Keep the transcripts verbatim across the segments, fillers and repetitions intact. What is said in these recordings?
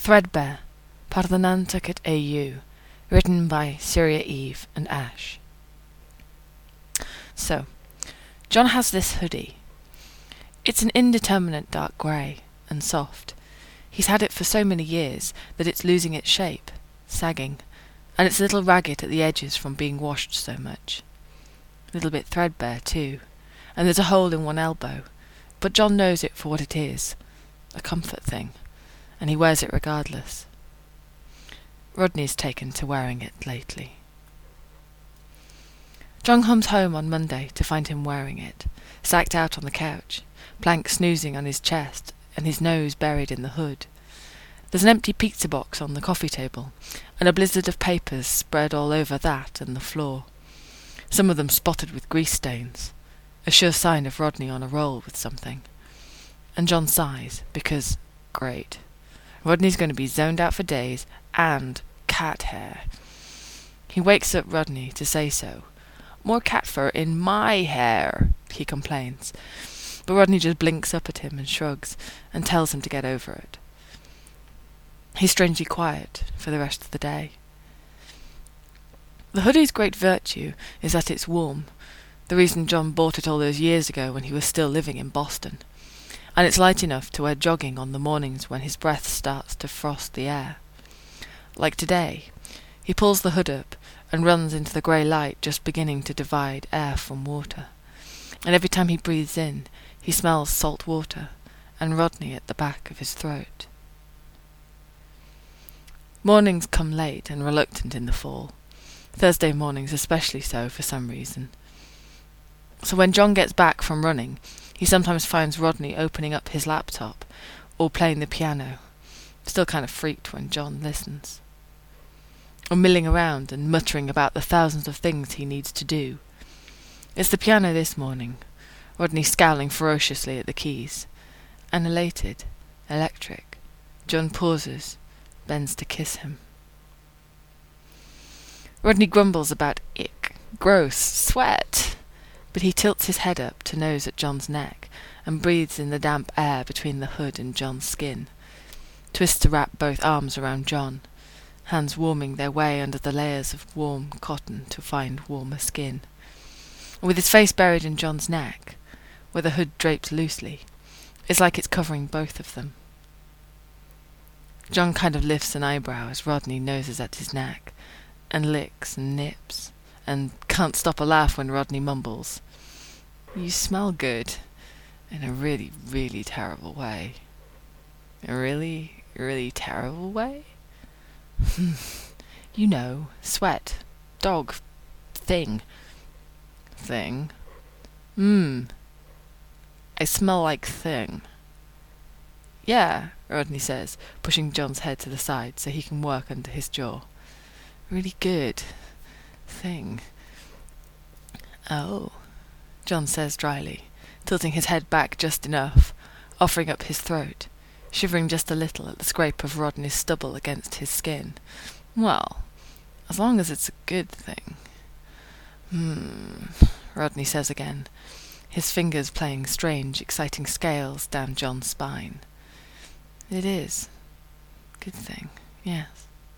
Threadbare, part of the Nantucket A U, written by Syria Eve and Ash. So, John has this hoodie. It's an indeterminate dark grey, and soft. He's had it for so many years that it's losing its shape, sagging, and it's a little ragged at the edges from being washed so much. A little bit threadbare too, and there's a hole in one elbow, but John knows it for what it is, a comfort thing, and he wears it regardless. Rodney's taken to wearing it lately. John comes home on Monday to find him wearing it, sacked out on the couch, Plank snoozing on his chest, and his nose buried in the hood. There's an empty pizza box on the coffee table, and a blizzard of papers spread all over that and the floor, some of them spotted with grease stains, a sure sign of Rodney on a roll with something. And John sighs, because, great, Rodney's going to be zoned out for days, and cat hair. He wakes up Rodney to say so. "More cat fur in my hair," he complains. But Rodney just blinks up at him and shrugs, and tells him to get over it. He's strangely quiet for the rest of the day. The hoodie's great virtue is that it's warm, the reason John bought it all those years ago when he was still living in Boston, and it's light enough to wear jogging on the mornings when his breath starts to frost the air. Like today, he pulls the hood up and runs into the grey light just beginning to divide air from water, and every time he breathes in, he smells salt water and Rodney at the back of his throat. Mornings come late and reluctant in the fall, Thursday mornings especially so for some reason. So when John gets back from running, he sometimes finds Rodney opening up his laptop or playing the piano, still kind of freaked when John listens, or milling around and muttering about the thousands of things he needs to do. It's the piano this morning, Rodney scowling ferociously at the keys, and elated, electric, John pauses, bends to kiss him. Rodney grumbles about ick, gross, sweat, but he tilts his head up to nose at John's neck and breathes in the damp air between the hood and John's skin, twists to wrap both arms around John, hands warming their way under the layers of warm cotton to find warmer skin. And with his face buried in John's neck, where the hood drapes loosely, it's like it's covering both of them. John kind of lifts an eyebrow as Rodney noses at his neck, and licks and nips, and can't stop a laugh when Rodney mumbles, "You smell good, in a really, really terrible way." A really, really terrible way? You know, sweat, dog, thing. Thing? Mmm. I smell like thing. Yeah, Rodney says, pushing John's head to the side so he can work under his jaw. Really good. Thing. Oh, John says dryly, tilting his head back just enough, offering up his throat, shivering just a little at the scrape of Rodney's stubble against his skin. Well, as long as it's a good thing. Hmm, Rodney says again, his fingers playing strange, exciting scales down John's spine. It is. Good thing, yes.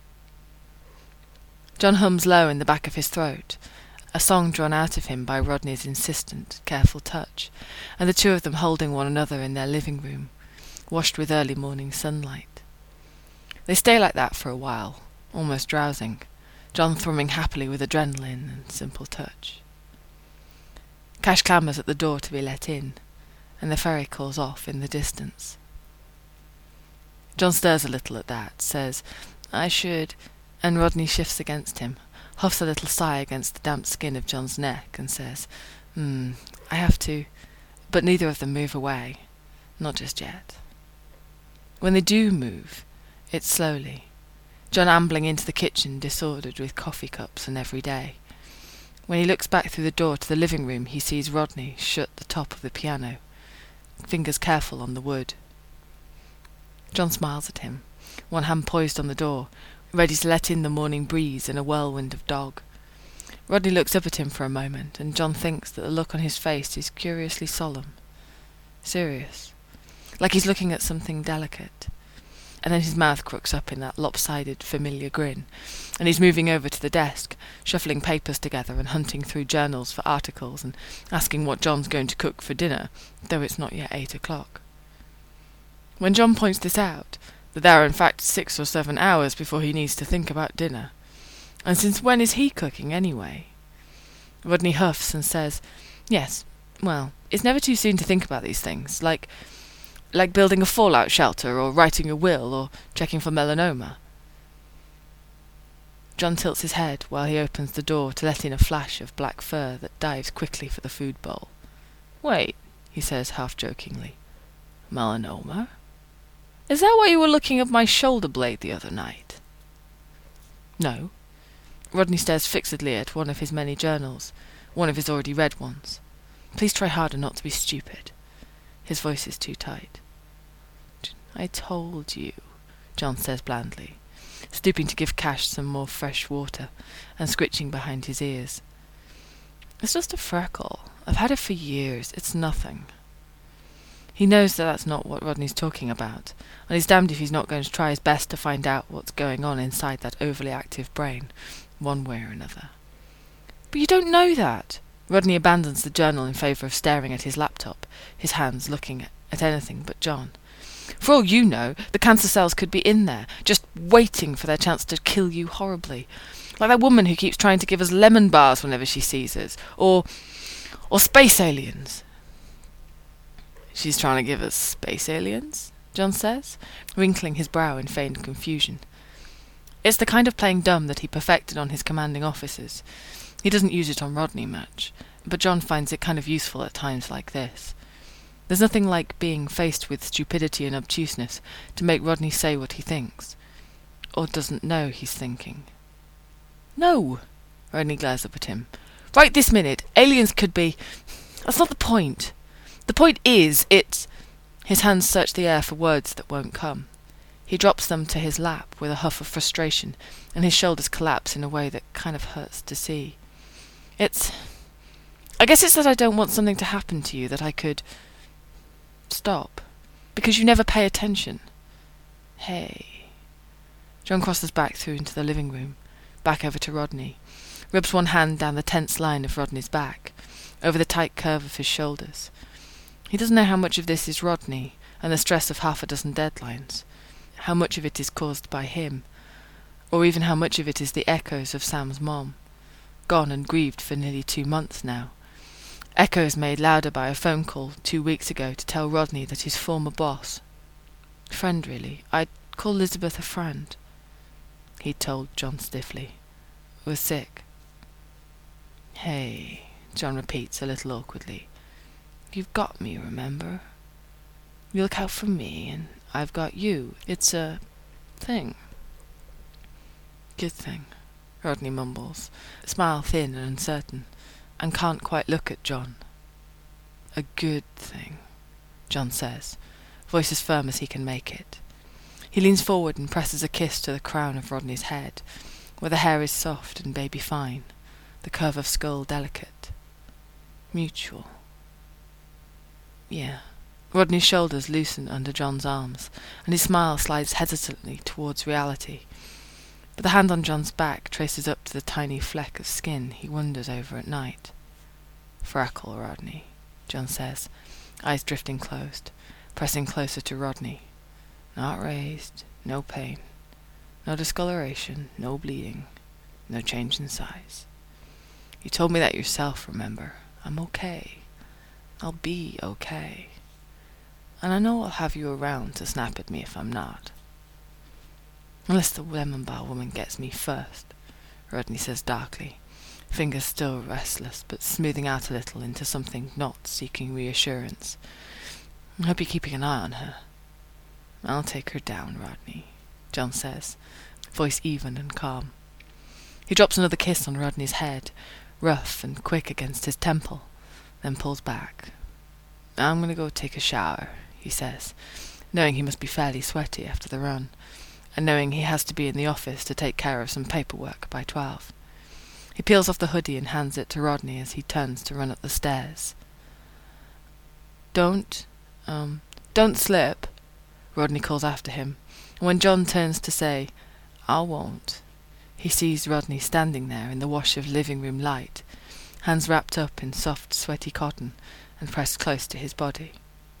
John hums low in the back of his throat, a song drawn out of him by Rodney's insistent, careful touch, and the two of them holding one another in their living room, washed with early morning sunlight. They stay like that for a while, almost drowsing, John thrumming happily with adrenaline and simple touch. Cash clamours at the door to be let in, and the ferry calls off in the distance. John stirs a little at that, says, "I should," and Rodney shifts against him, huffs a little sigh against the damp skin of John's neck, and says, Hmm, I have to," but neither of them move away, not just yet. When they do move, it's slowly, John ambling into the kitchen disordered with coffee cups and every day. When he looks back through the door to the living room, he sees Rodney shut the top of the piano, fingers careful on the wood. John smiles at him, one hand poised on the door, ready to let in the morning breeze and a whirlwind of dog. Rodney looks up at him for a moment, and John thinks that the look on his face is curiously solemn, serious, like he's looking at something delicate, And then his mouth crooks up in that lopsided, familiar grin, and he's moving over to the desk, shuffling papers together and hunting through journals for articles and asking what John's going to cook for dinner, though it's not yet eight o'clock. When John points this out, that there are in fact six or seven hours before he needs to think about dinner, and since when is he cooking anyway? Rodney huffs and says, yes, well, it's never too soon to think about these things, like... like building a fallout shelter, or writing a will, or checking for melanoma. John tilts his head while he opens the door to let in a flash of black fur that dives quickly for the food bowl. Wait, he says half-jokingly. Melanoma? Is that why you were looking at my shoulder blade the other night? No. Rodney stares fixedly at one of his many journals, one of his already read ones. Please try harder not to be stupid. His voice is too tight. I told you, John says blandly, stooping to give Cash some more fresh water and scritching behind his ears. It's just a freckle. I've had it for years. It's nothing. He knows that that's not what Rodney's talking about, and he's damned if he's not going to try his best to find out what's going on inside that overly active brain, one way or another. But you don't know that! Rodney abandons the journal in favour of staring at his laptop, his hands looking at anything but John. For all you know, the cancer cells could be in there, just waiting for their chance to kill you horribly. Like that woman who keeps trying to give us lemon bars whenever she sees us. Or, or space aliens. She's trying to give us space aliens, John says, wrinkling his brow in feigned confusion. It's the kind of playing dumb that he perfected on his commanding officers. He doesn't use it on Rodney much, but John finds it kind of useful at times like this. There's nothing like being faced with stupidity and obtuseness to make Rodney say what he thinks, or doesn't know he's thinking. No! Rodney glares up at him. Right this minute, aliens could be... That's not the point. The point is, it's... His hands search the air for words that won't come. He drops them to his lap with a huff of frustration, and his shoulders collapse in a way that kind of hurts to see. It's... I guess it's that I don't want something to happen to you that I could... stop. Because you never pay attention. Hey. John crosses back through into the living room, back over to Rodney, rubs one hand down the tense line of Rodney's back, over the tight curve of his shoulders. He doesn't know how much of this is Rodney and the stress of half a dozen deadlines, how much of it is caused by him, or even how much of it is the echoes of Sam's mom, gone and grieved for nearly two months now. Echoes made louder by a phone call two weeks ago to tell Rodney that his former boss, friend really, I'd call Elizabeth a friend, he'd told John stiffly, was sick. Hey, John repeats a little awkwardly. You've got me, remember? You look out for me, and I've got you. It's a... thing. Good thing, Rodney mumbles, smile thin and uncertain, and can't quite look at John. A good thing, John says, voice as firm as he can make it. He leans forward and presses a kiss to the crown of Rodney's head, where the hair is soft and baby fine, the curve of skull delicate. Mutual. Yeah. Rodney's shoulders loosen under John's arms, and his smile slides hesitantly towards reality. But the hand on John's back traces up to the tiny fleck of skin he wonders over at night. Freckle, Rodney, John says, eyes drifting closed, pressing closer to Rodney. Not raised, no pain, no discoloration, no bleeding, no change in size. You told me that yourself, remember? I'm okay. I'll be okay. And I know I'll have you around to snap at me if I'm not. Unless the lemon bar woman gets me first, Rodney says darkly, fingers still restless, but smoothing out a little into something not seeking reassurance. I hope you're keeping an eye on her. I'll take her down, Rodney, John says, voice even and calm. He drops another kiss on Rodney's head, rough and quick against his temple, then pulls back. I'm going to go take a shower, he says, knowing he must be fairly sweaty after the run, and knowing he has to be in the office to take care of some paperwork by twelve. He peels off the hoodie and hands it to Rodney as he turns to run up the stairs. Don't, um, don't slip, Rodney calls after him, and when John turns to say, "I won't," he sees Rodney standing there in the wash of living room light, hands wrapped up in soft, sweaty cotton and pressed close to his body.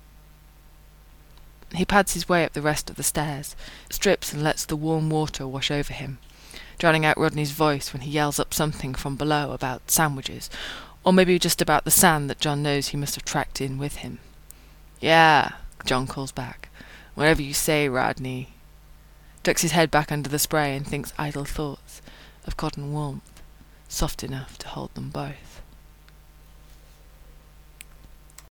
He pads his way up the rest of the stairs, strips and lets the warm water wash over him, drowning out Rodney's voice when he yells up something from below about sandwiches, or maybe just about the sand that John knows he must have tracked in with him. "Yeah," John calls back. "Whatever you say, Rodney." Ducks his head back under the spray and thinks idle thoughts of cotton warmth, soft enough to hold them both.